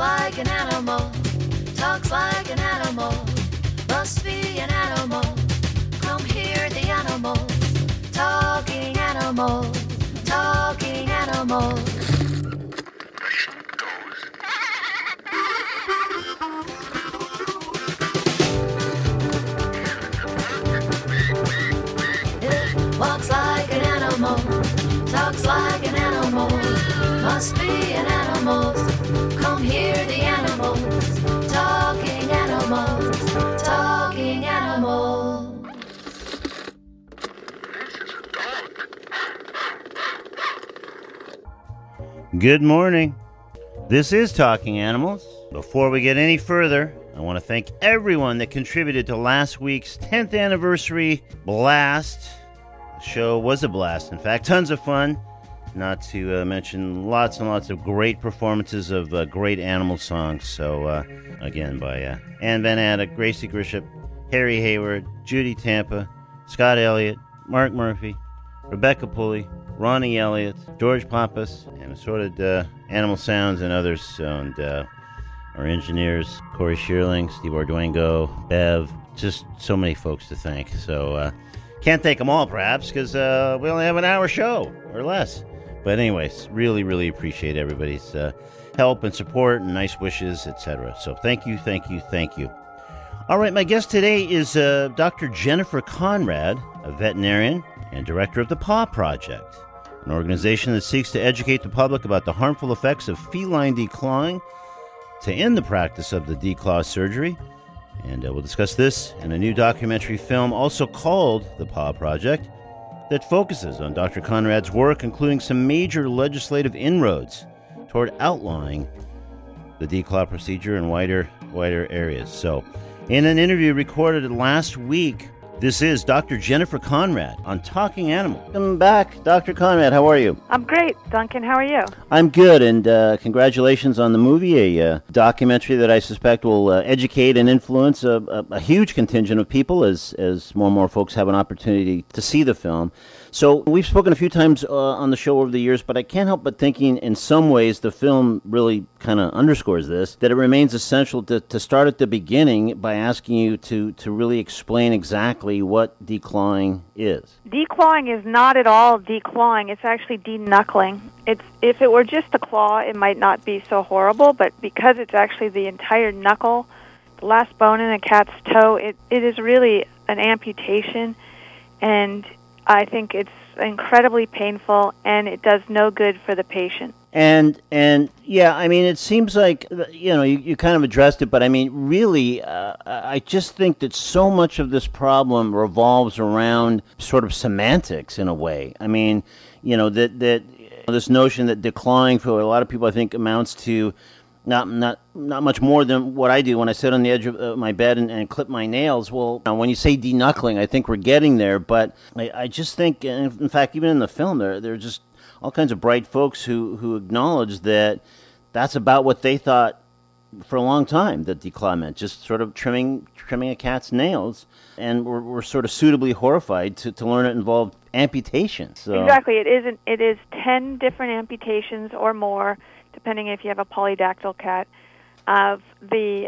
like an animal, talks like an animal, must be an animal. Come hear the animal, talking animal, talking animal. It walks like an animal, talks like an animal, must be an animal. Come hear the animals, talking animals, talking animals. Good morning. This is Talking Animals. Before we get any further, I want to thank everyone that contributed to last week's 10th anniversary blast. The show was a blast. In fact, tons of fun. Not to mention lots and lots of great performances of great animal songs. So, again, by Ann Van Adda, Gracie Grisham, Harry Hayward, Judy Tampa, Scott Elliott, Mark Murphy, Rebecca Pulley, Ronnie Elliott, George Pappas, and assorted Animal Sounds and others. And our engineers, Corey Shearling, Steve Orduengo, Bev, just so many folks to thank. So, can't thank them all, perhaps, because we only have an hour show or less. But anyways, really, really appreciate everybody's help and support and nice wishes, etc. So thank you, thank you, thank you. All right, my guest today is Dr. Jennifer Conrad, a veterinarian and director of the PAW Project, an organization that seeks to educate the public about the harmful effects of feline declawing to end the practice of the declaw surgery. And we'll discuss this and a new documentary film also called The PAW Project that focuses on Dr. Conrad's work, including some major legislative inroads toward outlawing the declaw procedure in wider areas. So, in an interview recorded last week, this is Dr. Jennifer Conrad on Talking Animal. Welcome back, Dr. Conrad. How are you? I'm great, Duncan. How are you? I'm good, and congratulations on the movie, a documentary that I suspect will educate and influence a huge contingent of people as more and more folks have an opportunity to see the film. So we've spoken a few times on the show over the years, but I can't help but thinking in some ways the film really kind of underscores this, that it remains essential to start at the beginning by asking you to really explain exactly what declawing is. Declawing is not at all declawing. It's actually deknuckling. If it were just a claw, it might not be so horrible, but because it's actually the entire knuckle, the last bone in a cat's toe, it is really an amputation, and I think it's incredibly painful, and it does no good for the patient. And yeah, I mean, it seems like, you kind of addressed it, but I mean, really, I just think that so much of this problem revolves around sort of semantics in a way. I mean, that this notion that declawing for a lot of people, I think, amounts to not much more than what I do when I sit on the edge of my bed and clip my nails. Well, when you say deknuckling, I think we're getting there, but I just think, in fact, even in the film, there are just all kinds of bright folks who acknowledge that that's about what they thought for a long time, that declaw meant, just sort of trimming a cat's nails, and we're sort of suitably horrified to learn it involved amputation. So. Exactly. It is 10 different amputations or more, depending if you have a polydactyl cat, of the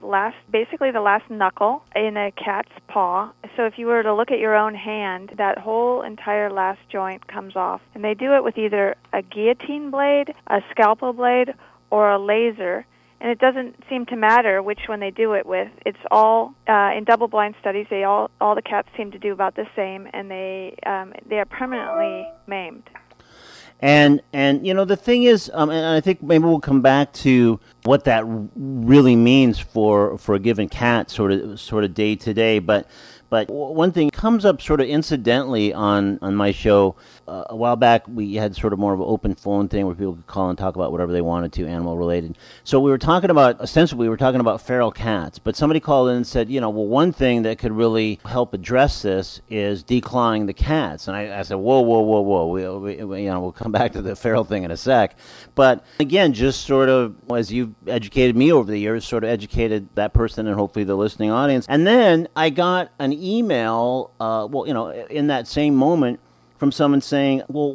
last knuckle in a cat's paw. So if you were to look at your own hand, that whole entire last joint comes off. And they do it with either a guillotine blade, a scalpel blade, or a laser. And it doesn't seem to matter which one they do it with. It's all, in double-blind studies, all the cats seem to do about the same, and they are permanently maimed. And the thing is, and I think maybe we'll come back to what that really means for a given cat, sort of day to day. But one thing comes up sort of incidentally on my show. A while back, we had sort of more of an open phone thing where people could call and talk about whatever they wanted to, animal related. So we were talking about feral cats. But somebody called in and said, one thing that could really help address this is declawing the cats. And I said, whoa. We'll come back to the feral thing in a sec. But again, just sort of as you've educated me over the years, sort of educated that person and hopefully the listening audience. And then I got an email, in that same moment, from someone saying, well,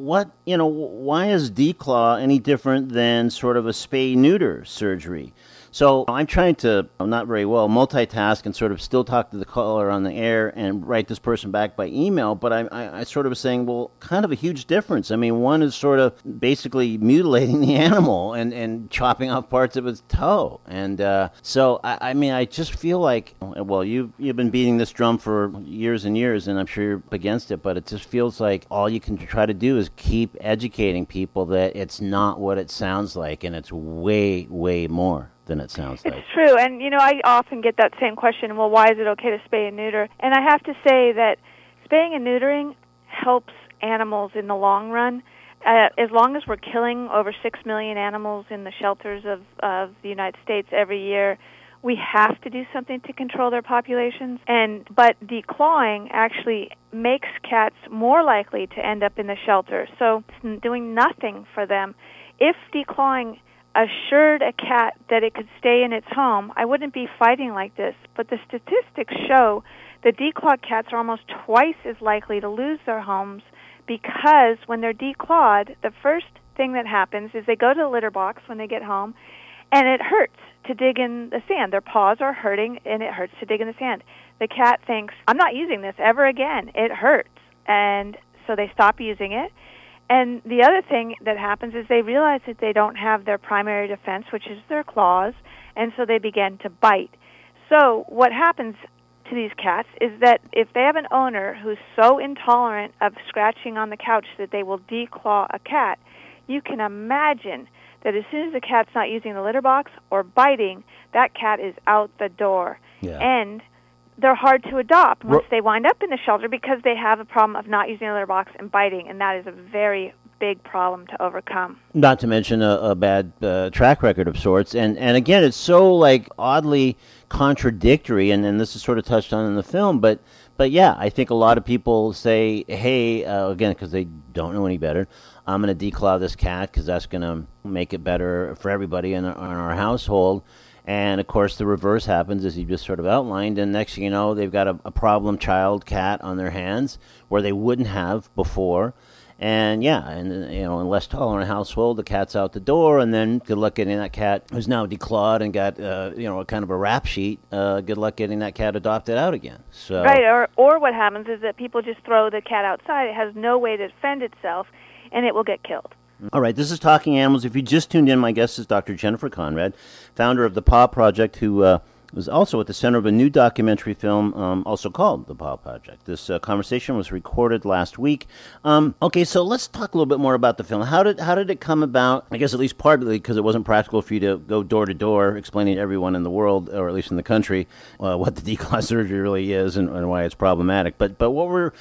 why is declaw any different than sort of a spay-neuter surgery? So I'm trying to, not very well, multitask and sort of still talk to the caller on the air and write this person back by email. But I sort of was saying, well, kind of a huge difference. I mean, one is sort of basically mutilating the animal and chopping off parts of its toe. And so, I just feel like, well, you've been beating this drum for years and years, and I'm sure you're up against it, but it just feels like all you can try to do is keep educating people that it's not what it sounds like, and it's way, way more than it sounds like. It's true, and I often get that same question, well, why is it okay to spay and neuter? And I have to say that spaying and neutering helps animals in the long run. As long as we're killing over 6 million animals in the shelters of the United States every year, we have to do something to control their populations. But declawing actually makes cats more likely to end up in the shelter. So it's doing nothing for them. If declawing assured a cat that it could stay in its home, I wouldn't be fighting like this. But the statistics show that declawed cats are almost twice as likely to lose their homes because when they're declawed, the first thing that happens is they go to the litter box when they get home, and it hurts to dig in the sand. Their paws are hurting, and it hurts to dig in the sand. The cat thinks, I'm not using this ever again. It hurts. And so they stop using it. And the other thing that happens is they realize that they don't have their primary defense, which is their claws, and so they begin to bite. So what happens to these cats is that if they have an owner who's so intolerant of scratching on the couch that they will declaw a cat, you can imagine that as soon as the cat's not using the litter box or biting, that cat is out the door. Yeah. And they're hard to adopt once they wind up in the shelter because they have a problem of not using the litter box and biting, and that is a very big problem to overcome. Not to mention a bad track record of sorts. And again, it's so oddly contradictory, and this is sort of touched on in the film, but yeah, I think a lot of people say, hey, again, because they don't know any better, I'm going to declaw this cat because that's going to make it better for everybody in our household. And, of course, the reverse happens, as you just sort of outlined, and next thing you know, they've got a problem child cat on their hands where they wouldn't have before. And, yeah, in less tolerant household, the cat's out the door, and then good luck getting that cat who's now declawed and got, a kind of a rap sheet, good luck getting that cat adopted out again. So. Right, or what happens is that people just throw the cat outside. It has no way to defend itself, and it will get killed. All right, this is Talking Animals. If you just tuned in, my guest is Dr. Jennifer Conrad, founder of the Paw Project, who was also at the center of a new documentary film also called The Paw Project. This conversation was recorded last week. Okay, so let's talk a little bit more about the film. How did it come about? I guess at least partly because it wasn't practical for you to go door to door explaining to everyone in the world, or at least in the country, what the declaw surgery really is and why it's problematic. But what were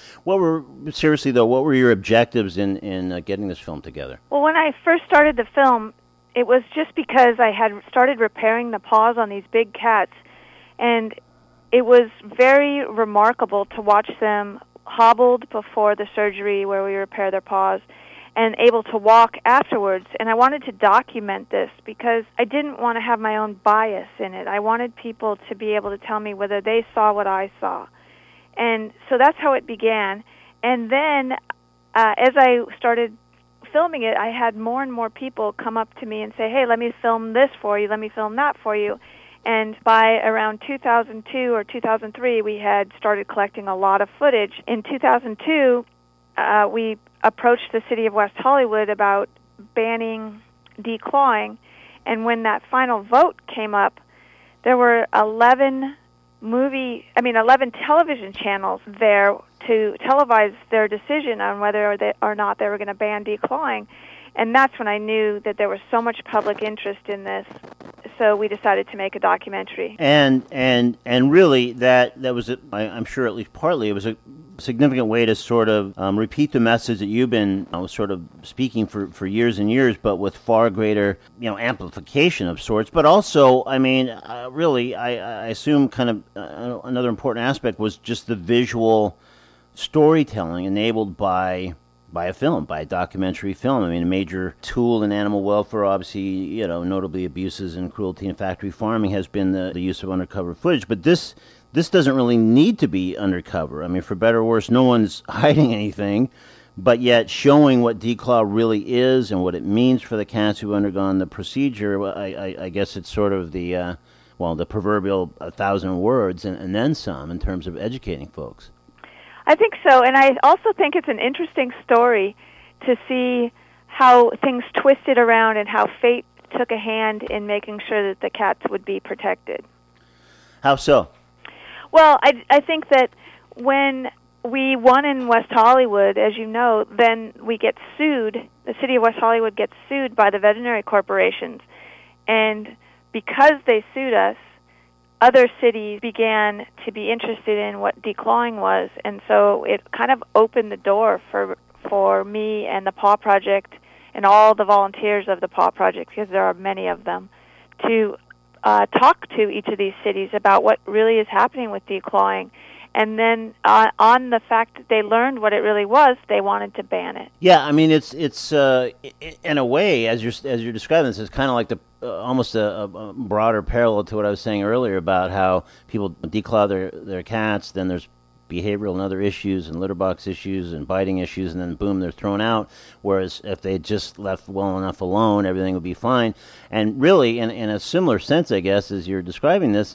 your objectives in getting this film together? Well, when I first started the film, it was just because I had started repairing the paws on these big cats, and it was very remarkable to watch them hobbled before the surgery where we repair their paws and able to walk afterwards. And I wanted to document this because I didn't want to have my own bias in it. I wanted people to be able to tell me whether they saw what I saw. And so that's how it began. And then as I started filming it, I had more and more people come up to me and say, hey, let me film this for you, let me film that for you. And by around 2002 or 2003, we had started collecting a lot of footage. In 2002, we approached the city of West Hollywood about banning declawing, and when that final vote came up, there were 11 television channels there to televise their decision on whether or not they were going to ban declawing. And that's when I knew that there was so much public interest in this. So we decided to make a documentary. And really, that was, I'm sure at least partly, it was a significant way to sort of repeat the message that you've been sort of speaking for years and years, but with far greater, amplification of sorts. But also, really, I assume kind of another important aspect was just the visual storytelling enabled by a film, by a documentary film. A major tool in animal welfare, obviously, notably abuses and cruelty in factory farming, has been the use of undercover footage. But this doesn't really need to be undercover. For better or worse, no one's hiding anything. but yet showing what declaw really is and what it means for the cats who've undergone the procedure. Well, I guess it's sort of the proverbial 1,000 words and then some in terms of educating folks. I think so, and I also think it's an interesting story to see how things twisted around and how fate took a hand in making sure that the cats would be protected. How so? Well, I think that when we won in West Hollywood, as you know, then we get sued. The city of West Hollywood gets sued by the veterinary corporations. And because they sued us, other cities began to be interested in what declawing was. And so it kind of opened the door for me and the Paw Project and all the volunteers of the Paw Project, because there are many of them, to talk to each of these cities about what really is happening with declawing. And then on the fact that they learned what it really was, they wanted to ban it. Yeah, I mean, it's in a way, as you're describing this, it's kind of like the almost a broader parallel to what I was saying earlier about how people declaw their cats, then there's behavioral and other issues and litter box issues and biting issues, and then boom, they're thrown out. Whereas if they just left well enough alone, everything would be fine. And really, in a similar sense, I guess, as you're describing this,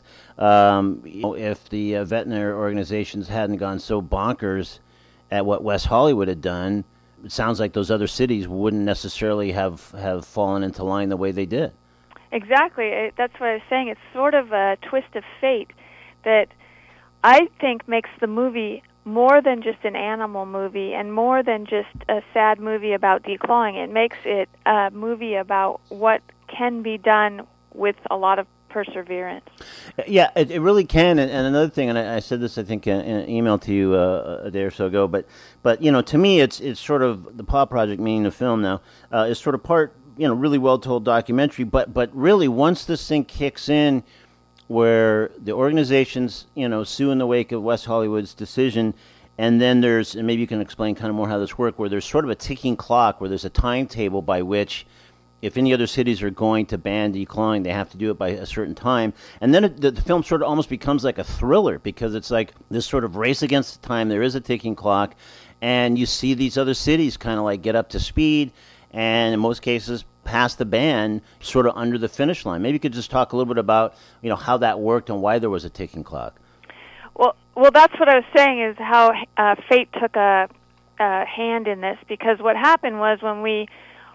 if the veterinary organizations hadn't gone so bonkers at what West Hollywood had done, it sounds like those other cities wouldn't necessarily have fallen into line the way they did. Exactly. That's what I was saying. It's sort of a twist of fate that I think makes the movie more than just an animal movie and more than just a sad movie about declawing. It makes it a movie about what can be done with a lot of perseverance. Yeah, it really can. And another thing, and I said this, I think, in an email to you a day or so ago, but you know, to me, it's sort of the Paw Project, meaning the film now, is sort of part, really well-told documentary, but really, once this thing kicks in, where the organizations, sue in the wake of West Hollywood's decision, and then and maybe you can explain kind of more how this works, where there's sort of a ticking clock, where there's a timetable by which, if any other cities are going to ban declawing, they have to do it by a certain time. And then the film sort of almost becomes like a thriller, because it's like this sort of race against time. There is a ticking clock, and you see these other cities kind of like get up to speed, and in most cases pass the ban sort of under the finish line. Maybe you could just talk a little bit about, how that worked and why there was a ticking clock. Well, that's what I was saying, is how fate took a hand in this, because what happened was when we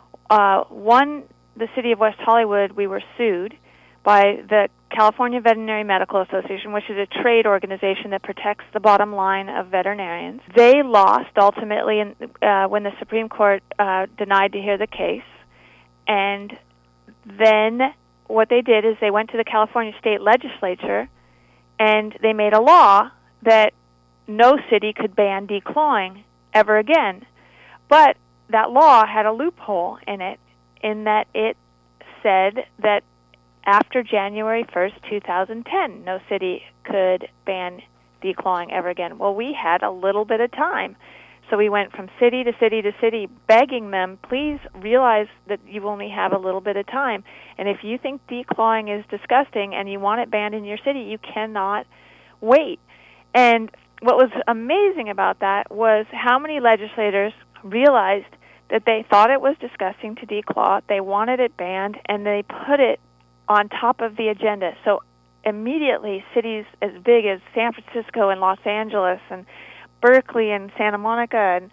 won the city of West Hollywood, we were sued by the California Veterinary Medical Association, which is a trade organization that protects the bottom line of veterinarians. They lost ultimately when the Supreme Court denied to hear the case. And then what they did is they went to the California State Legislature and they made a law that no city could ban declawing ever again. But that law had a loophole in it, in that it said that after January 1st, 2010, no city could ban declawing ever again. Well, we had a little bit of time. So we went from city to city to city, begging them, please realize that you only have a little bit of time. And if you think declawing is disgusting and you want it banned in your city, you cannot wait. And what was amazing about that was how many legislators realized that they thought it was disgusting to declaw, they wanted it banned, and they put it on top of the agenda. So immediately, cities as big as San Francisco and Los Angeles and Berkeley and Santa Monica, and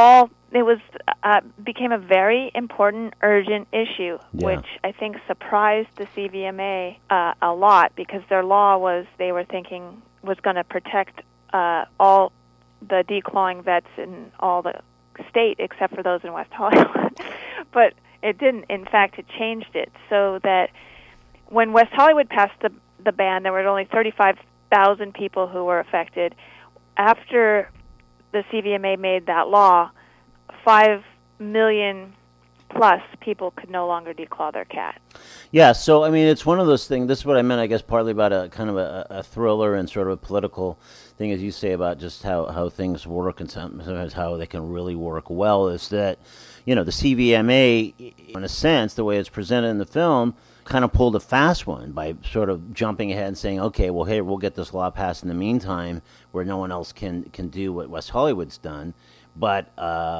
became a very important, urgent issue, which I think surprised the CVMA a lot, because their law they were thinking was going to protect all the declawing vets in all the state except for those in West Hollywood. But it didn't. In fact, it changed it so that when West Hollywood passed the ban, there were only 35,000 people who were affected. After the CVMA made that law, 5 million plus people could no longer declaw their cat. Yeah, so I mean, it's one of those things. This is what I meant, I guess, partly about a kind of a thriller and sort of a political thing, as you say, about just how things work and sometimes how they can really work well. Is that the CVMA, in a sense, the way it's presented in the film, kind of pulled a fast one by sort of jumping ahead and saying, okay, well, hey, we'll get this law passed in the meantime, where no one else can do what West Hollywood's done. but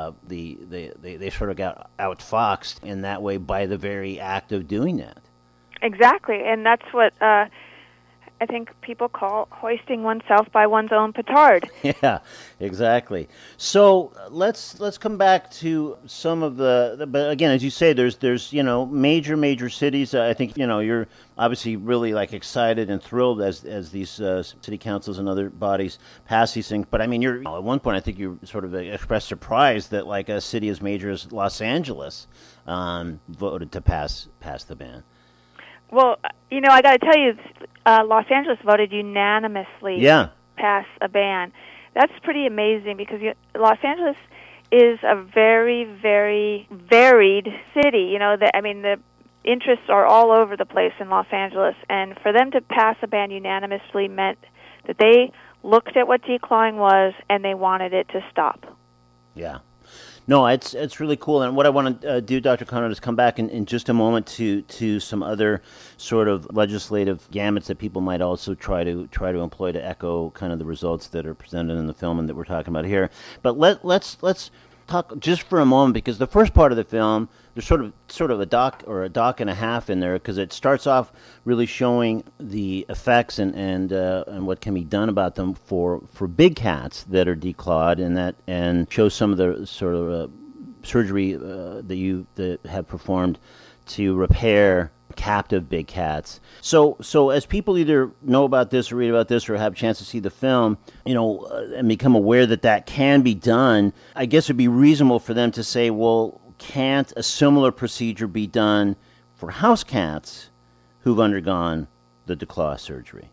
they sort of got outfoxed in that way by the very act of doing that. Exactly, and that's what I think people call hoisting oneself by one's own petard. Yeah, exactly. So let's come back to some of but again, as you say, there's major cities. I think you're obviously really excited and thrilled as these city councils and other bodies pass these things. But I mean, at one point I think you sort of expressed surprise that a city as major as Los Angeles voted to pass the ban. Well, I got to tell you, Los Angeles voted unanimously to pass a ban. That's pretty amazing because Los Angeles is a very, very varied city. The interests are all over the place in Los Angeles, and for them to pass a ban unanimously meant that they looked at what declawing was and they wanted it to stop. Yeah. No, it's really cool. And what I want to do, Dr. Conrad, is come back in just a moment to some other sort of legislative gamuts that people might also try to employ to echo kind of the results that are presented in the film and that we're talking about here. But let's talk just for a moment, because the first part of the film, there's sort of a doc and a half in there, because it starts off really showing the effects and what can be done about them for big cats that are declawed, and shows some of the sort of surgery that have performed to repair captive big cats. So as people either know about this or read about this or have a chance to see the film, and become aware that can be done, I guess it'd be reasonable for them to say, well, can't a similar procedure be done for house cats who've undergone the declaw surgery?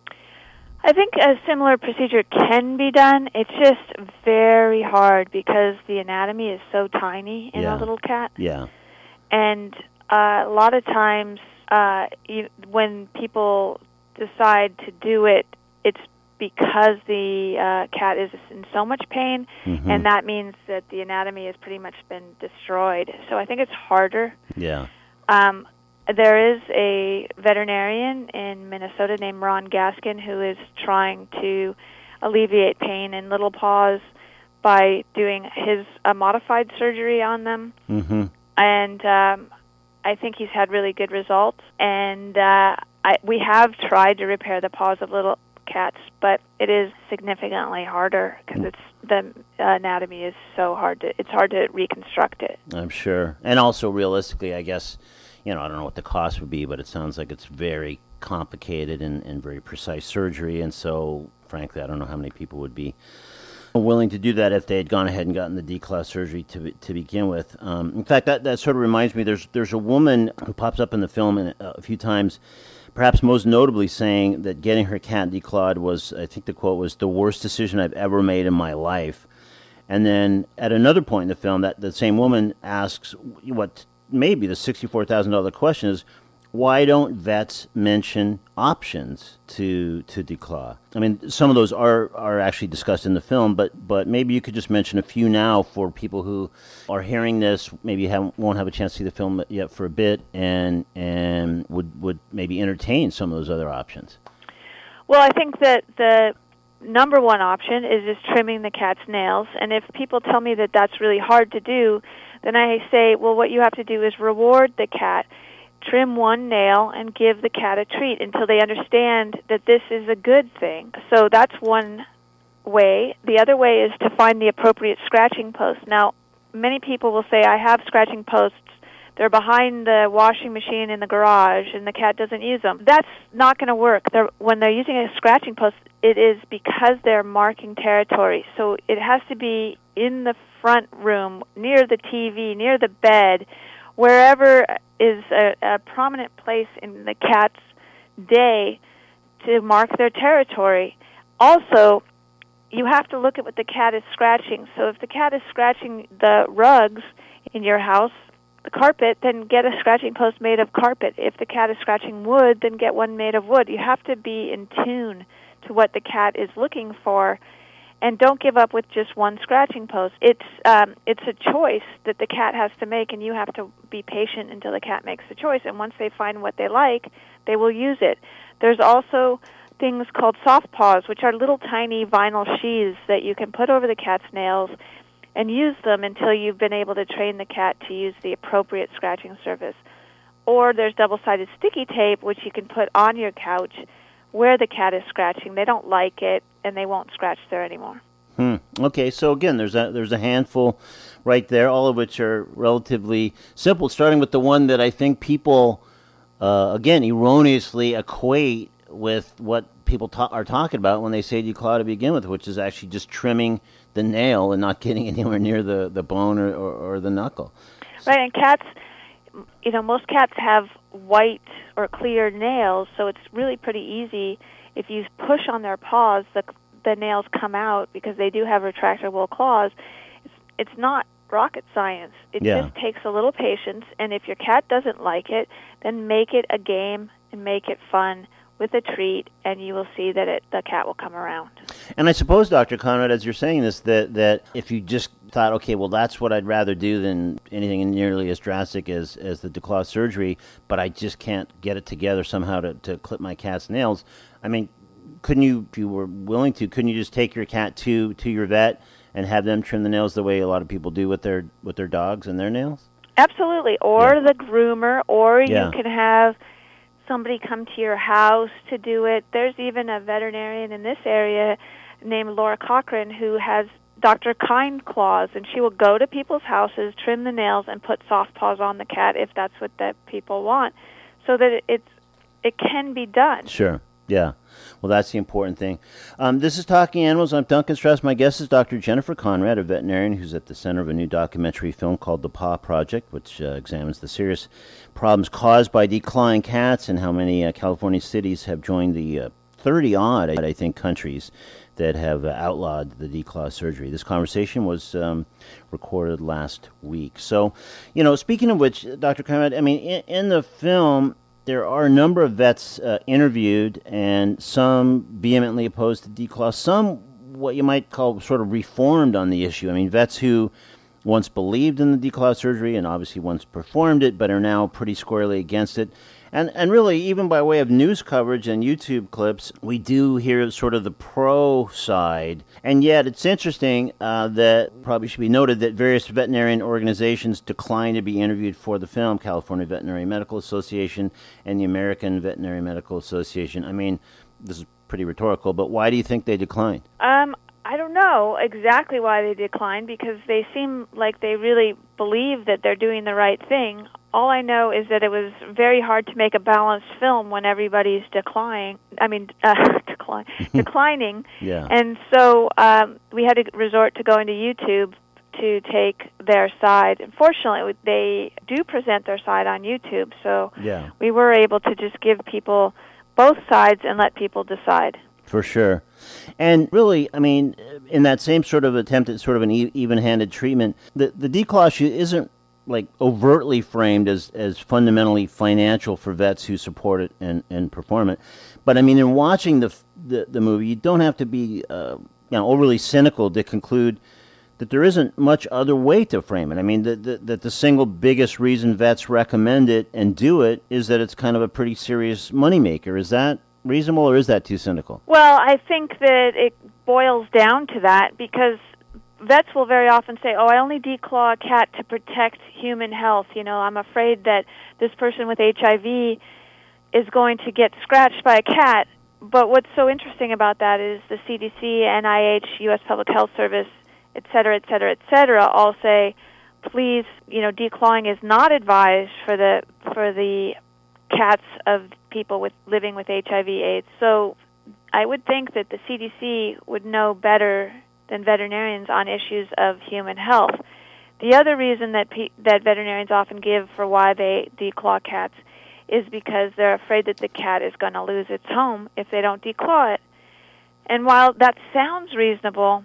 I think a similar procedure can be done. It's just very hard because the anatomy is so tiny in a little cat. Yeah. And a lot of times when people decide to do it, it's because the cat is in so much pain, and that means that the anatomy has pretty much been destroyed. So I think it's harder. Yeah. There is a veterinarian in Minnesota named Ron Gaskin who is trying to alleviate pain in little paws by doing his modified surgery on them. Mm-hmm. And I think he's had really good results. And we have tried to repair the paws of little cats, but it is significantly harder because the anatomy is so hard it's hard to reconstruct it. I'm sure. And also realistically, I guess, I don't know what the cost would be, but it sounds like it's very complicated and very precise surgery, and so frankly I don't know how many people would be willing to do that if they had gone ahead and gotten the declaw surgery to begin with. In fact, that sort of reminds me, there's a woman who pops up in the film a few times, perhaps most notably saying that getting her cat declawed was, I think the quote was, the worst decision I've ever made in my life. And then at another point in the film, that the same woman asks what maybe the $64,000 question is, why don't vets mention options to declaw? I mean, some of those are actually discussed in the film, but maybe you could just mention a few now for people who are hearing this, maybe won't have a chance to see the film yet for a bit, and would maybe entertain some of those other options. Well, I think that the number one option is just trimming the cat's nails, and if people tell me that that's really hard to do, then I say, well, what you have to do is reward the cat. Trim one nail and give the cat a treat until they understand that this is a good thing. So that's one way. The other way is to find the appropriate scratching post. Now, many people will say, I have scratching posts. They're behind the washing machine in the garage, and the cat doesn't use them. That's not going to work. When they're using a scratching post, it is because they're marking territory. So it has to be in the front room, near the TV, near the bed, wherever is a prominent place in the cat's day to mark their territory. Also, you have to look at what the cat is scratching. So if the cat is scratching the rugs in your house, the carpet, then get a scratching post made of carpet. If the cat is scratching wood, then get one made of wood. You have to be in tune to what the cat is looking for, and don't give up with just one scratching post. It's a choice that the cat has to make, and you have to be patient until the cat makes the choice. And once they find what they like, they will use it. There's also things called soft paws, which are little tiny vinyl sheaths that you can put over the cat's nails, and use them until you've been able to train the cat to use the appropriate scratching surface. Or there's double-sided sticky tape, which you can put on your couch where the cat is scratching. They don't like it, and they won't scratch there anymore. Okay, so again, there's a handful right there, all of which are relatively simple, starting with the one that I think people, again, erroneously equate with what people are talking about when they say declaw to begin with, which is actually just trimming the nail and not getting anywhere near the bone or the knuckle. Right, and cats, most cats have white or clear nails, so it's really pretty easy. If you push on their paws, the nails come out because they do have retractable claws. It's not rocket science. It just takes a little patience, and if your cat doesn't like it, then make it a game and make it fun with a treat, and you will see that the cat will come around. And I suppose, Dr. Conrad, as you're saying this, that if you just thought, okay, well, that's what I'd rather do than anything nearly as drastic as the declaw surgery, but I just can't get it together somehow to clip my cat's nails, I mean, couldn't you, if you were willing to, couldn't you just take your cat to your vet and have them trim the nails the way a lot of people do with their dogs and their nails? Absolutely. Or the groomer, or you can have somebody come to your house to do it. There's even a veterinarian in this area named Laura Cochran who has Dr. Kind Claws, and she will go to people's houses, trim the nails, and put soft paws on the cat if that's what the people want, so that it can be done. Sure. Yeah. Well, that's the important thing. This is Talking Animals. I'm Duncan Strauss. My guest is Dr. Jennifer Conrad, a veterinarian who's at the center of a new documentary film called The Paw Project, which examines the serious problems caused by declawing cats and how many California cities have joined the 30-odd, I think, countries that have outlawed the declaw surgery. This conversation was recorded last week. So, speaking of which, Dr. Conrad, I mean, in the film, there are a number of vets interviewed, and some vehemently opposed to declaw, some what you might call sort of reformed on the issue. I mean, vets who once believed in the declaw surgery and obviously once performed it, but are now pretty squarely against it. And really, even by way of news coverage and YouTube clips, we do hear sort of the pro side. And yet, it's interesting that probably should be noted that various veterinarian organizations declined to be interviewed for the film, California Veterinary Medical Association and the American Veterinary Medical Association. I mean, this is pretty rhetorical, but why do you think they declined? I don't know exactly why they declined, because they seem like they really believe that they're doing the right thing. All I know is that it was very hard to make a balanced film when everybody's declining. Yeah. And so we had to resort to going to YouTube to take their side. Unfortunately, they do present their side on YouTube, so we were able to just give people both sides and let people decide. For sure. And really, I mean, in that same sort of attempt at sort of an even-handed treatment, the declaw issue isn't like overtly framed as fundamentally financial for vets who support it and perform it. But I mean, in watching the movie, you don't have to be overly cynical to conclude that there isn't much other way to frame it. I mean, that the single biggest reason vets recommend it and do it is that it's kind of a pretty serious moneymaker. Is that reasonable, or is that too cynical? Well, I think that it boils down to that, because vets will very often say, I only declaw a cat to protect human health. I'm afraid that this person with HIV is going to get scratched by a cat. But what's so interesting about that is the CDC, NIH, U.S. Public Health Service, et cetera, all say, please, declawing is not advised for the cats of people living with HIV/AIDS. So I would think that the CDC would know better than veterinarians on issues of human health. The other reason that veterinarians often give for why they declaw cats is because they're afraid that the cat is going to lose its home if they don't declaw it. And while that sounds reasonable,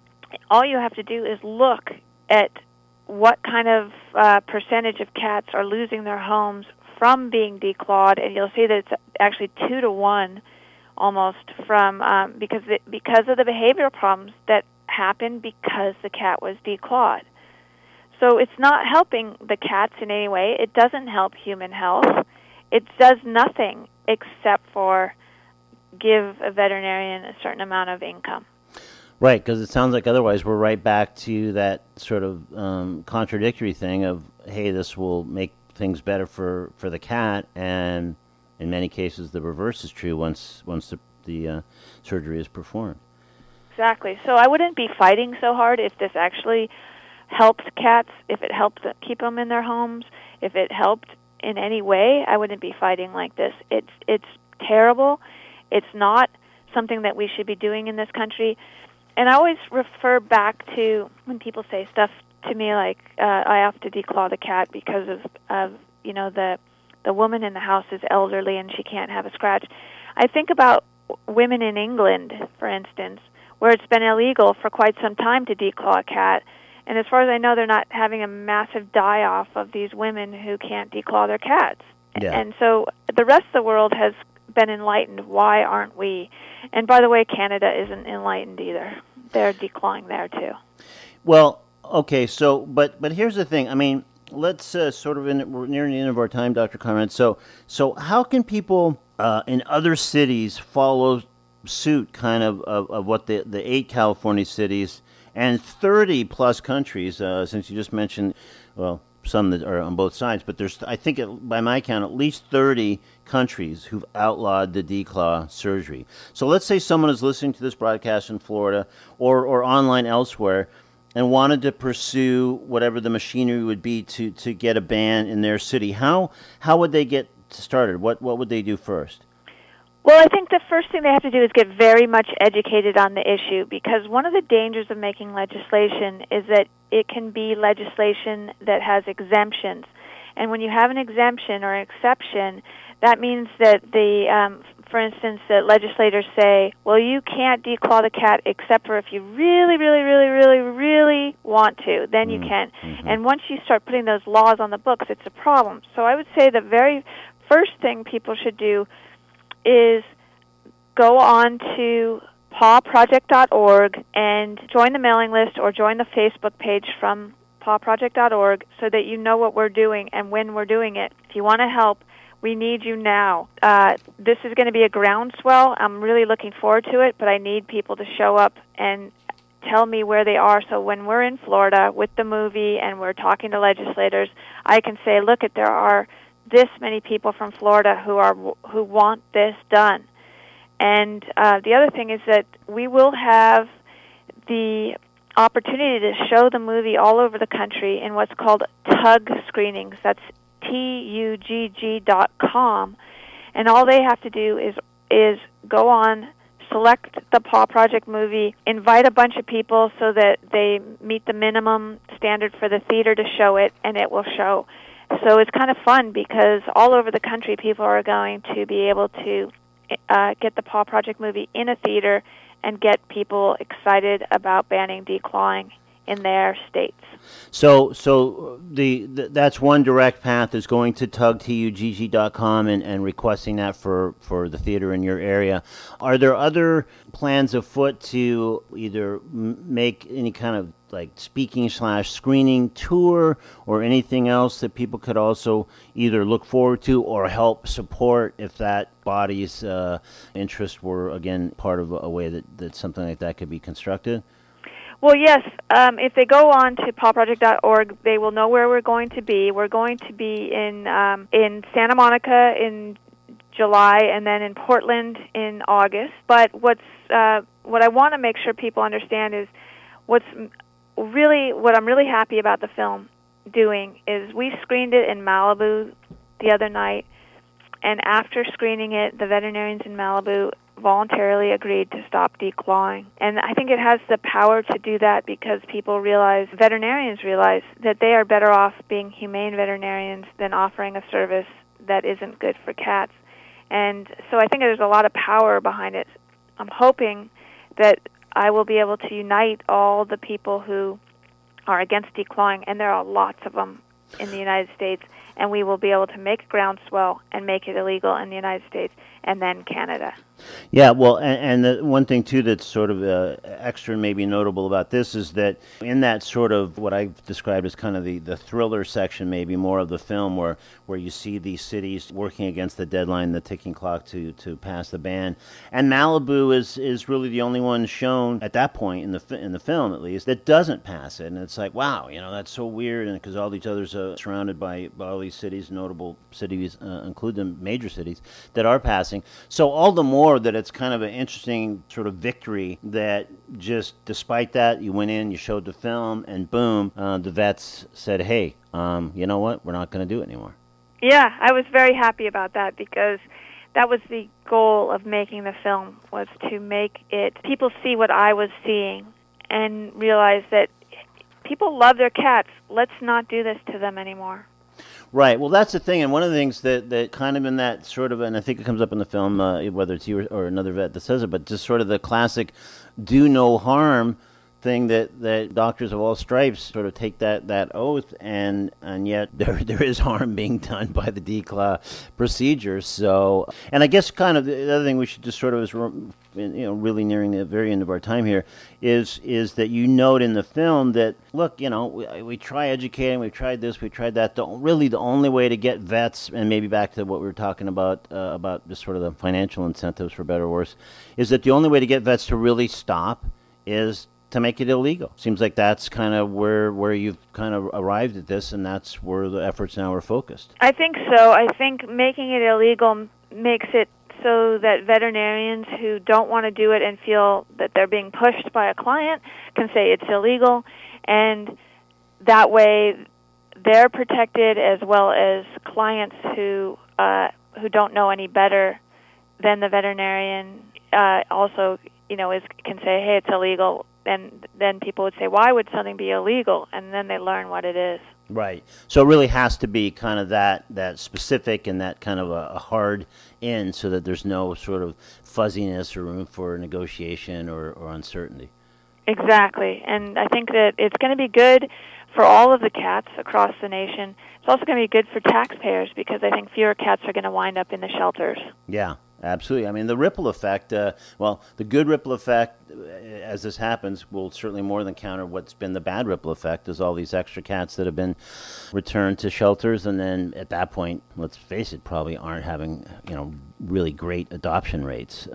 all you have to do is look at what kind of percentage of cats are losing their homes from being declawed, and you'll see that it's actually 2 to 1 almost from because of the behavioral problems that happen because the cat was declawed. So it's not helping the cats in any way. It doesn't help human health. It does nothing except for give a veterinarian a certain amount of income. Right, because it sounds like otherwise we're right back to that sort of contradictory thing of, hey, this will make things better for the cat, and in many cases the reverse is true once the surgery is performed. Exactly. So I wouldn't be fighting so hard if this actually helps cats, if it helped keep them in their homes, if it helped in any way. I wouldn't be fighting like this. It's terrible. It's not something that we should be doing in this country. And I always refer back to when people say stuff to me like, I have to declaw the cat because of the woman in the house is elderly and she can't have a scratch. I think about women in England, for instance, where it's been illegal for quite some time to declaw a cat. And as far as I know, they're not having a massive die-off of these women who can't declaw their cats. Yeah. And so the rest of the world has been enlightened. Why aren't we? And by the way, Canada isn't enlightened either. They're declawing there, too. Well, okay, so, but here's the thing. I mean, let's sort of, we're nearing the end of our time, Dr. Conrad. So how can people in other cities follow suit kind of what the 8 California cities and 30-plus countries, since you just mentioned, well, some that are on both sides, but there's, I think, by my count, at least 30 countries who've outlawed the declaw surgery. So let's say someone is listening to this broadcast in Florida or online elsewhere and wanted to pursue whatever the machinery would be to get a ban in their city. How would they get started? What would they do first? Well, I think the first thing they have to do is get very much educated on the issue, because one of the dangers of making legislation is that it can be legislation that has exemptions. And when you have an exemption or an exception, that means that for instance, that legislators say, well, you can't declaw the cat except for if you really, really, really, really, really want to. Then you can. Mm-hmm. And once you start putting those laws on the books, it's a problem. So I would say the very first thing people should do is go on to pawproject.org and join the mailing list or join the Facebook page from pawproject.org so that you know what we're doing and when we're doing it. If you want to help, we need you now. This is going to be a groundswell. I'm really looking forward to it, but I need people to show up and tell me where they are, so when we're in Florida with the movie and we're talking to legislators, I can say, look, there are this many people from Florida who want this done. And the other thing is that we will have the opportunity to show the movie all over the country in what's called TUG screenings. That's TUGG.com. And all they have to do is go on, select the Paw Project movie, invite a bunch of people so that they meet the minimum standard for the theater to show it, and it will show. So it's kind of fun because all over the country people are going to be able to get the Paw Project movie in a theater and get people excited about banning declawing in their states. So that's one direct path, is going to TUGG.com and requesting that for the theater in your area. Are there other plans afoot to either make any kind of like speaking/screening tour or anything else that people could also either look forward to or help support if that body's interest were, again, part of a way that something like that could be constructed? Well, yes. If they go on to pawproject.org, they will know where we're going to be. We're going to be in Santa Monica in July and then in Portland in August. But what I want to make sure people understand is what I'm really happy about the film doing is we screened it in Malibu the other night, and after screening it, the veterinarians in Malibu voluntarily agreed to stop declawing. And I think it has the power to do that because veterinarians realize that they are better off being humane veterinarians than offering a service that isn't good for cats. And so I think there's a lot of power behind it. I'm hoping that I will be able to unite all the people who are against declawing, and there are lots of them in the United States, and we will be able to make a groundswell and make it illegal in the United States. and then Canada. Yeah, well, and the one thing, too, that's sort of extra and maybe notable about this is that in that sort of what I've described as kind of the thriller section, maybe more of the film, where you see these cities working against the deadline, the ticking clock to pass the ban. And Malibu is really the only one shown at that point in the film, at least, that doesn't pass it. And it's like, wow, that's so weird, and because all these others are surrounded by all these cities, notable cities, include the major cities, that are passing. So all the more that it's kind of an interesting sort of victory that just despite that, you went in, you showed the film, and boom, the vets said, hey, you know what, we're not going to do it anymore. Yeah, I was very happy about that because that was the goal of making the film, was to make it, people see what I was seeing and realize that people love their cats. Let's not do this to them anymore. Right. Well, that's the thing, and one of the things that kind of in that sort of, and I think it comes up in the film, whether it's you or another vet that says it, but just sort of the classic do no harm thing that doctors of all stripes sort of take that oath, and yet there is harm being done by the DCLAW procedure. So, and I guess kind of the other thing we should just sort of is, really nearing the very end of our time here, is that you note in the film that, look, we try educating, we've tried this, we've tried that. The only way to get vets, and maybe back to what we were talking about just sort of the financial incentives, for better or worse, is that the only way to get vets to really stop is to make it illegal. Seems like that's kind of where you've kind of arrived at this, and that's where the efforts now are focused. I think so. I think making it illegal makes it so that veterinarians who don't want to do it and feel that they're being pushed by a client can say it's illegal, and that way they're protected, as well as clients who don't know any better than the veterinarian also can say, hey, it's illegal. And then people would say, why would something be illegal? And then they learn what it is. Right. So it really has to be kind of that specific and that kind of a hard end, so that there's no sort of fuzziness or room for negotiation or uncertainty. Exactly. And I think that it's going to be good for all of the cats across the nation. It's also going to be good for taxpayers, because I think fewer cats are going to wind up in the shelters. Yeah. Absolutely. I mean, the ripple effect, the good ripple effect as this happens will certainly more than counter what's been the bad ripple effect, is all these extra cats that have been returned to shelters, and then at that point, let's face it, probably aren't having, really great adoption rates.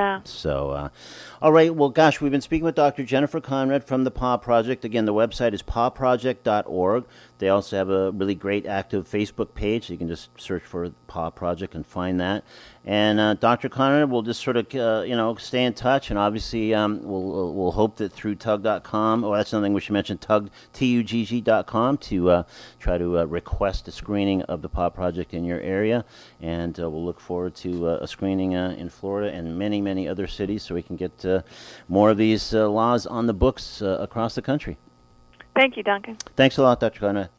So, all right, well, gosh, we've been speaking with Dr. Jennifer Conrad from the PAW Project. Again, the website is pawproject.org. They also have a really great active Facebook page, so you can just search for PAW Project and find that. And Dr. Conrad, we'll just sort of, stay in touch, and obviously we'll hope that through Tugg.com, that's another thing we should mention, Tugg.com, to try to request a screening of the PAW Project in your area, and we'll look forward to a screening in Florida and many, many other cities, so we can get more of these laws on the books across the country. Thank you, Duncan. Thanks a lot, Dr. Conrad.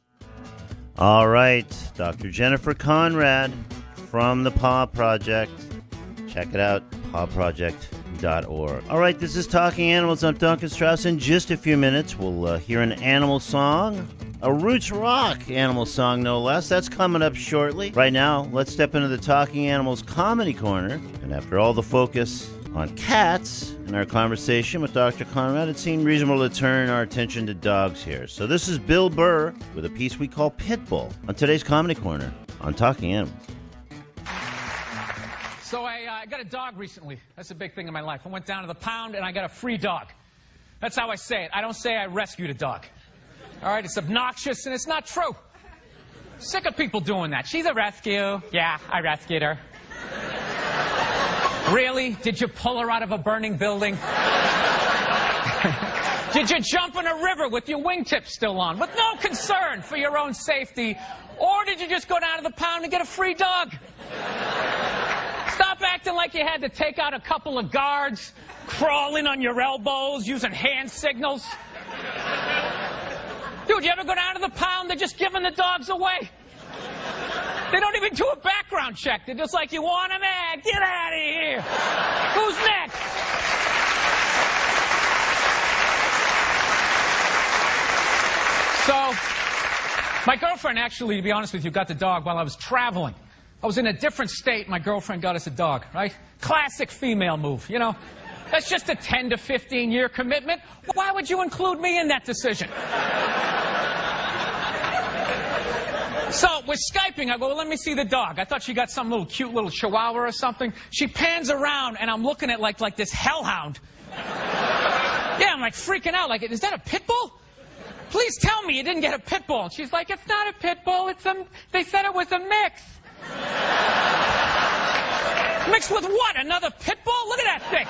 All right, Dr. Jennifer Conrad from the PAW Project. Check it out, pawproject.org. All right, this is Talking Animals. I'm Duncan Strauss. In just a few minutes, we'll hear an animal song, a roots rock animal song, no less. That's coming up shortly. Right now, let's step into the Talking Animals Comedy Corner. And after all the focus on cats in our conversation with Dr. Conrad, it seemed reasonable to turn our attention to dogs here. So this is Bill Burr with a piece we call Pitbull on today's Comedy Corner on Talking Animals. So I got a dog recently. That's a big thing in my life. I went down to the pound and I got a free dog. That's how I say it. I don't say I rescued a dog. All right? It's obnoxious and it's not true. Sick of people doing that. She's a rescue. Yeah, I rescued her. Really? Did you pull her out of a burning building? Did you jump in a river with your wingtips still on, with no concern for your own safety? Or did you just go down to the pound and get a free dog? Stop acting like you had to take out a couple of guards, crawling on your elbows, using hand signals. Dude, you ever go down to the pound? They're just giving the dogs away. They don't even do a background check. They're just like, you want an egg? Get out of here. Who's next? So, my girlfriend actually, to be honest with you, got the dog while I was traveling I was in a different state. My girlfriend got us a dog, right? Classic female move, you know? That's just a 10 to 15-year commitment. Why would you include me in that decision? So we're Skyping. I go, well, let me see the dog. I thought she got some little cute little chihuahua or something. She pans around, and I'm looking at like this hellhound. Yeah, I'm like freaking out. Like, is that a pit bull? Please tell me you didn't get a pit bull. And she's like, it's not a pit bull. They said it was a mix. Mixed with what? Another pit bull? Look at that thing.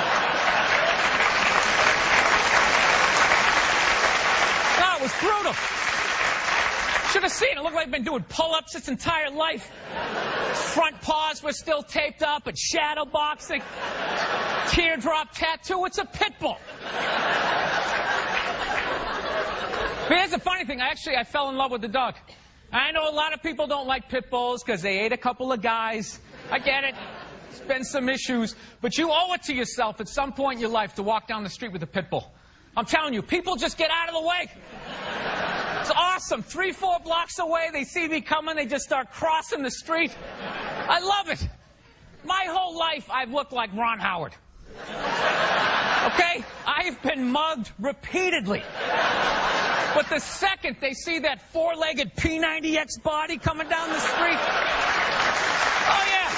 No, it was brutal. Should have seen it. It looked like I've been doing pull-ups its entire life. Front paws were still taped up and shadow boxing. Teardrop tattoo. It's a pit bull. But here's the funny thing. I fell in love with the dog. I know a lot of people don't like pit bulls because they ate a couple of guys. I get it. There's been some issues. But you owe it to yourself at some point in your life to walk down the street with a pit bull. I'm telling you, people just get out of the way. It's awesome. 3-4 blocks away, they see me coming, they just start crossing the street. I love it. My whole life, I've looked like Ron Howard. Okay? I've been mugged repeatedly. But the second they see that four-legged P90X body coming down the street, oh yeah.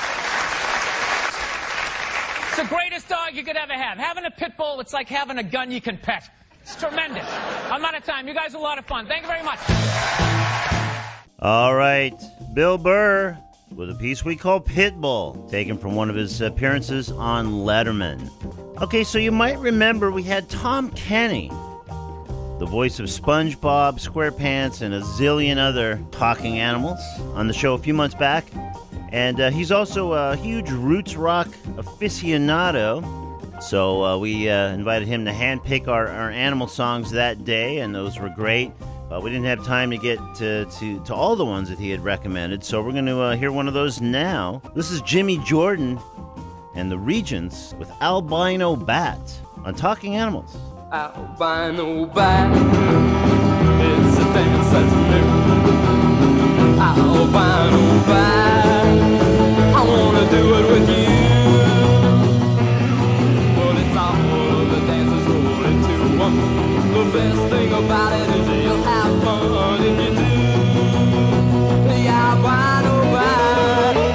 It's the greatest dog you could ever have. Having a pit bull, it's like having a gun you can pet. It's tremendous. I'm out of time. You guys are a lot of fun. Thank you very much. All right. Bill Burr with a piece we call Pitbull, taken from one of his appearances on Letterman. Okay, so you might remember we had Tom Kenny, the voice of SpongeBob, SquarePants, and a zillion other talking animals on the show a few months back. And he's also a huge roots rock aficionado. So we invited him to handpick our animal songs that day, and those were great. We didn't have time to get to all the ones that he had recommended, so we're going to hear one of those now. This is Jimmy Jordan and the Regents with Albino Bat on Talking Animals. Albino Bat, it's a dance that's new. Albino Bat, I want to do it with you. The best thing about it is you'll have fun if you do. The albino bat.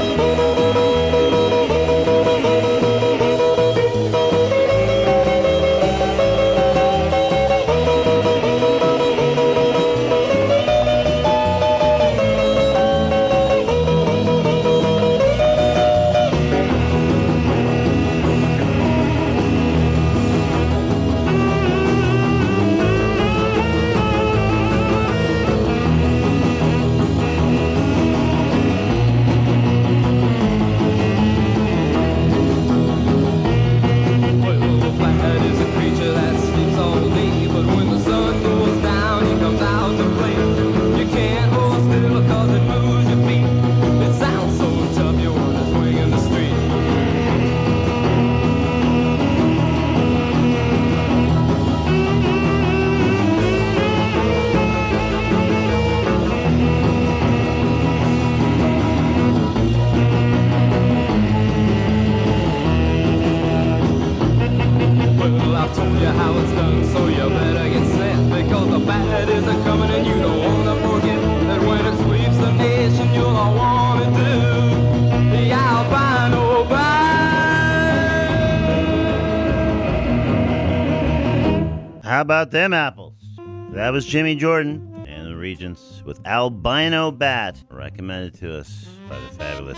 How about them apples? That was Jimmy Jordan and the Regents with Albino Bat, recommended to us by the fabulous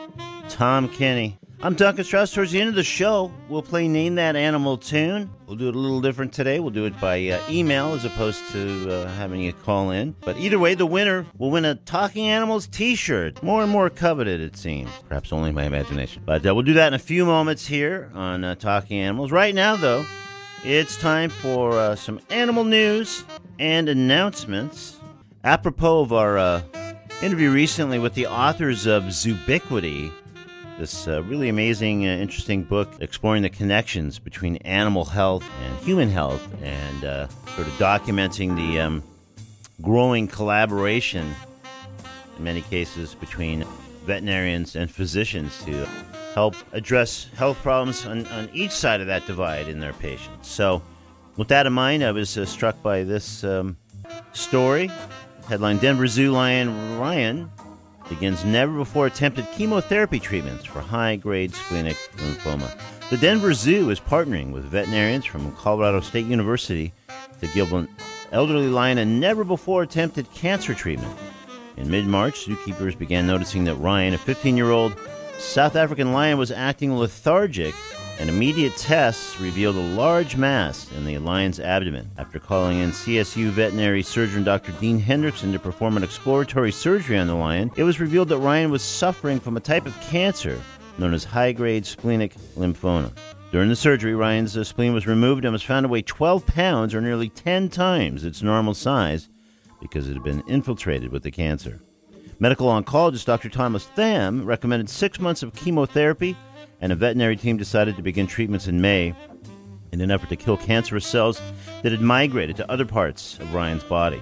Tom Kenny. I'm Duncan Strauss. Towards the end of the show, we'll play Name That Animal tune. We'll do it a little different today. We'll do it by email as opposed to having you call in. But either way, the winner will win a Talking Animals t-shirt. More and more coveted, it seems. Perhaps only my imagination. But we'll do that in a few moments here on Talking Animals. Right now, though, it's time for some animal news and announcements. Apropos of our interview recently with the authors of Zoobiquity, this really amazing, interesting book exploring the connections between animal health and human health, and sort of documenting the growing collaboration, in many cases, between veterinarians and physicians to help address health problems on each side of that divide in their patients. So with that in mind, I was struck by this story. Headline, Denver Zoo lion Ryan begins never-before attempted chemotherapy treatments for high-grade splenic lymphoma. The Denver Zoo is partnering with veterinarians from Colorado State University to give an elderly lion a never-before attempted cancer treatment. In mid-March, zookeepers began noticing that Ryan, a 15-year-old South African lion, was acting lethargic, and immediate tests revealed a large mass in the lion's abdomen. After calling in CSU veterinary surgeon Dr. Dean Hendrickson to perform an exploratory surgery on the lion, it was revealed that Ryan was suffering from a type of cancer known as high-grade splenic lymphoma. During the surgery, Ryan's spleen was removed and was found to weigh 12 pounds, or nearly 10 times its normal size, because it had been infiltrated with the cancer. Medical oncologist Dr. Thomas Tham recommended 6 months of chemotherapy, and a veterinary team decided to begin treatments in May in an effort to kill cancerous cells that had migrated to other parts of Ryan's body.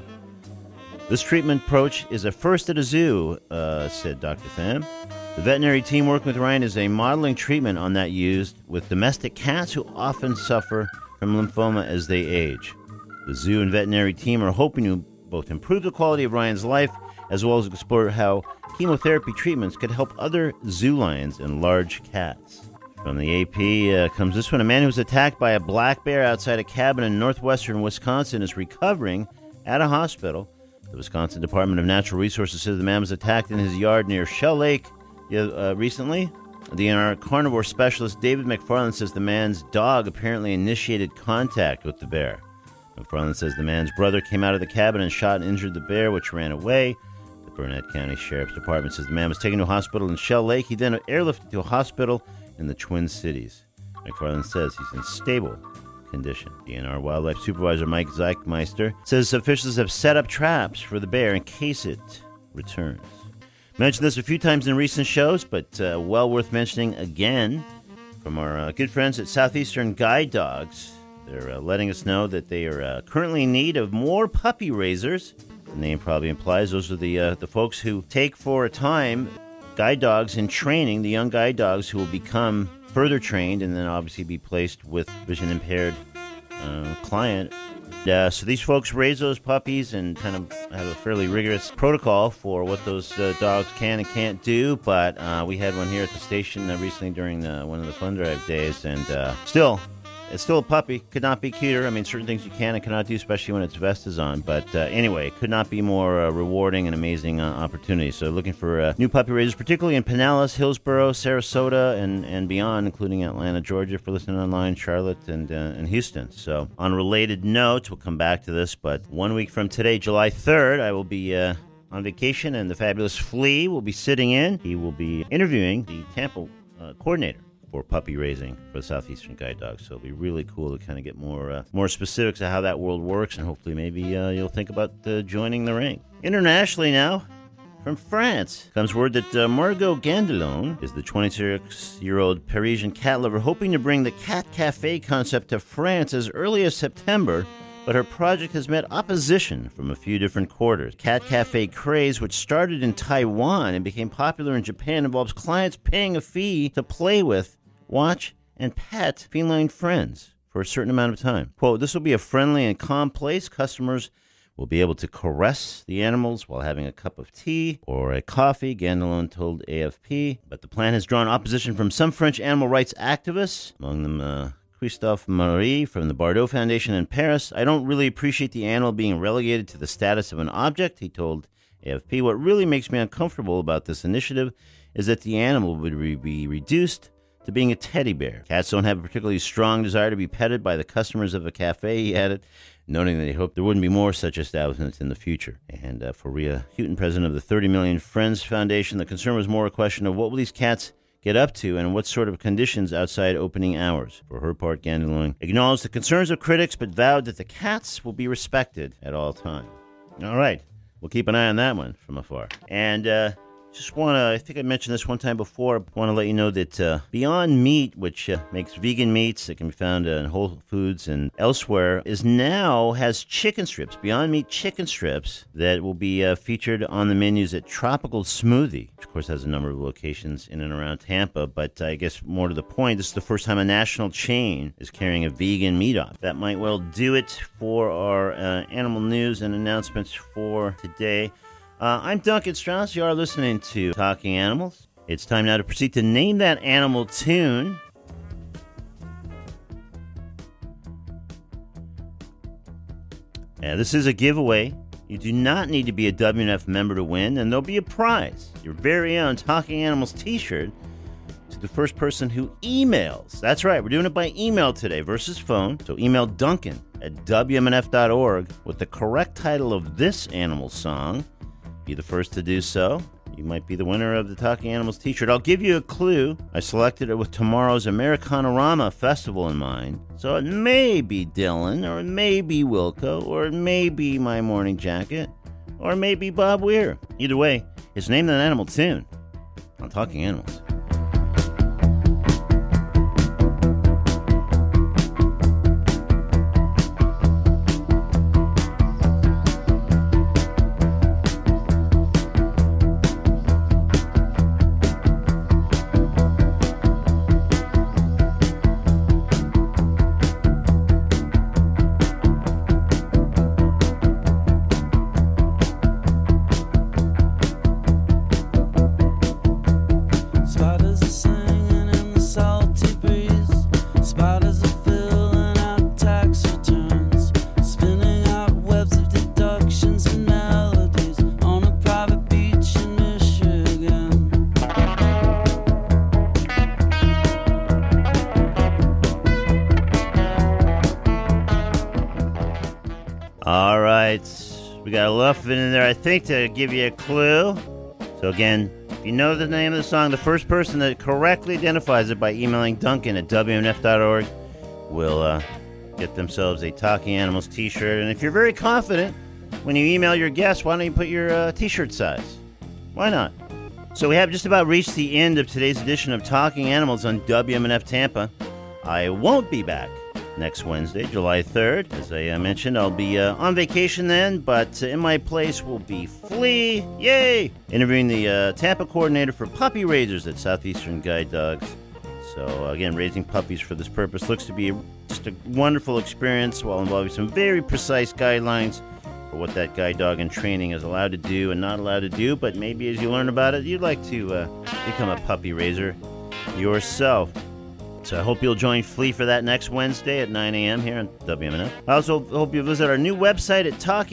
This treatment approach is a first at a zoo, said Dr. Tham. The veterinary team working with Ryan is a modeling treatment on that used with domestic cats who often suffer from lymphoma as they age. The zoo and veterinary team are hoping to both improve the quality of Ryan's life as well as explore how chemotherapy treatments could help other zoo lions and large cats. From the AP comes this one. A man who was attacked by a black bear outside a cabin in northwestern Wisconsin is recovering at a hospital. The Wisconsin Department of Natural Resources says the man was attacked in his yard near Shell Lake recently. The carnivore specialist David McFarland says the man's dog apparently initiated contact with the bear. McFarland says the man's brother came out of the cabin and shot and injured the bear, which ran away. The Burnett County Sheriff's Department says the man was taken to a hospital in Shell Lake. He then airlifted to a hospital in the Twin Cities. McFarland says he's in stable condition. DNR Wildlife Supervisor Mike Zeichmeister says officials have set up traps for the bear in case it returns. Mentioned this a few times in recent shows, but well worth mentioning again from our good friends at Southeastern Guide Dogs. They're letting us know that they are currently in need of more puppy raisers. The name probably implies those are the folks who take for a time guide dogs in training, the young guide dogs who will become further trained and then obviously be placed with vision-impaired client. So these folks raise those puppies and kind of have a fairly rigorous protocol for what those dogs can and can't do. But we had one here at the station recently during one of the fun drive days, and it's still a puppy. Could not be cuter. I mean, certain things you can and cannot do, especially when its vest is on. But anyway, could not be more rewarding and amazing opportunity. So looking for new puppy raisers, particularly in Pinellas, Hillsborough, Sarasota, and beyond, including Atlanta, Georgia, for listening online, Charlotte, and Houston. So on related notes, we'll come back to this, but 1 week from today, July 3rd, I will be on vacation, and the fabulous Flea will be sitting in. He will be interviewing the Tampa coordinator for puppy raising for the Southeastern Guide Dogs. So it'll be really cool to kind of get more specifics of how that world works, and hopefully maybe you'll think about joining the ring. Internationally now, from France, comes word that Margot Gandelon is the 26-year-old Parisian cat lover hoping to bring the Cat Cafe concept to France as early as September, but her project has met opposition from a few different quarters. Cat Cafe craze, which started in Taiwan and became popular in Japan, involves clients paying a fee to play with, watch, and pet feline friends for a certain amount of time. Quote, this will be a friendly and calm place. Customers will be able to caress the animals while having a cup of tea or a coffee, Gandelon told AFP. But the plan has drawn opposition from some French animal rights activists, among them Christophe Marie from the Bardot Foundation in Paris. I don't really appreciate the animal being relegated to the status of an object, he told AFP. What really makes me uncomfortable about this initiative is that the animal would be reduced to being a teddy bear. Cats don't have a particularly strong desire to be petted by the customers of a cafe, he added, noting that he hoped there wouldn't be more such establishments in the future. And for Rhea Houghton, president of the 30 Million Friends Foundation, the concern was more a question of what will these cats get up to and what sort of conditions outside opening hours. For her part, Gandelon acknowledged the concerns of critics but vowed that the cats will be respected at all times. All right, we'll keep an eye on that one from afar. And Just want to, I think I mentioned this one time before, I want to let you know that Beyond Meat, which makes vegan meats that can be found in Whole Foods and elsewhere, has chicken strips, Beyond Meat chicken strips, that will be featured on the menus at Tropical Smoothie, which of course has a number of locations in and around Tampa, but I guess more to the point, this is the first time a national chain is carrying a vegan meat op. That might well do it for our animal news and announcements for today. I'm Duncan Strauss. You are listening to Talking Animals. It's time now to proceed to name that animal tune. This is a giveaway. You do not need to be a WNF member to win, and there'll be a prize. Your very own Talking Animals t-shirt to the first person who emails. That's right, we're doing it by email today versus phone. So email Duncan at WMNF.org with the correct title of this animal song. Be the first to do so. You might be the winner of the Talking Animals t-shirt. I'll give you a clue. I selected it with tomorrow's Americanorama Festival in mind. So it may be Dylan, or it may be Wilco, or it may be My Morning Jacket, or it may be Bob Weir. Either way, it's Name That Animal tune on Talking Animals. All right, we got enough in there, I think, to give you a clue. So again, if you know the name of the song, the first person that correctly identifies it by emailing Duncan at WMNF.org will get themselves a Talking Animals t-shirt. And if you're very confident when you email your guest, why don't you put your t-shirt size? Why not? So we have just about reached the end of today's edition of Talking Animals on WMNF Tampa. I won't be back next Wednesday, July 3rd. As I mentioned, I'll be on vacation then, but in my place will be Flea, yay! Interviewing the Tampa coordinator for puppy raisers at Southeastern Guide Dogs. So again, raising puppies for this purpose looks to be just a wonderful experience while involving some very precise guidelines for what that guide dog in training is allowed to do and not allowed to do, but maybe as you learn about it, you'd like to become a puppy raiser yourself. So I hope you'll join Flea for that next Wednesday at 9 a.m. here on WMNF. I also hope you visit our new website at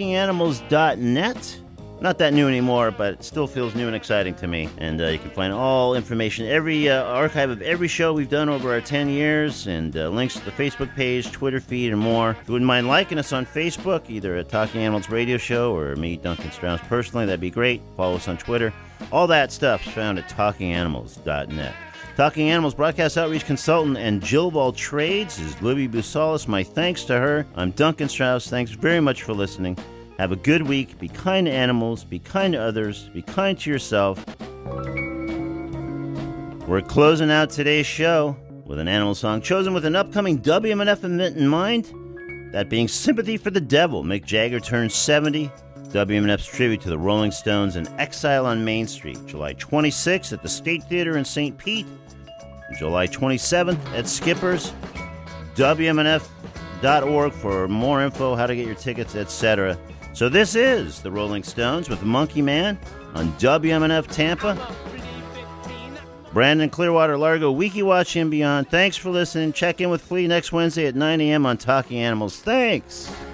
talkinganimals.net. Not that new anymore, but it still feels new and exciting to me. And you can find all information, every archive of every show we've done over our 10 years, and links to the Facebook page, Twitter feed, and more. If you wouldn't mind liking us on Facebook, either at Talking Animals Radio Show or me, Duncan Strauss, personally, that'd be great. Follow us on Twitter. All that stuff's found at talkinganimals.net. Talking Animals broadcast outreach consultant and Jill of all trades is Libby Busalis. My thanks to her. I'm Duncan Strauss. Thanks very much for listening. Have a good week. Be kind to animals. Be kind to others. Be kind to yourself. We're closing out today's show with an animal song chosen with an upcoming WMNF event in mind. That being Sympathy for the Devil. Mick Jagger turns 70. WMNF's tribute to the Rolling Stones in Exile on Main Street. July 26th at the State Theater in St. Pete. July 27th at Skipper's. WMNF.org for more info, how to get your tickets, etc. So this is the Rolling Stones with Monkey Man on WMNF Tampa. Brandon, Clearwater, Largo, Weekiwachi, and beyond. Thanks for listening. Check in with Flea next Wednesday at 9 a.m. on Talking Animals. Thanks.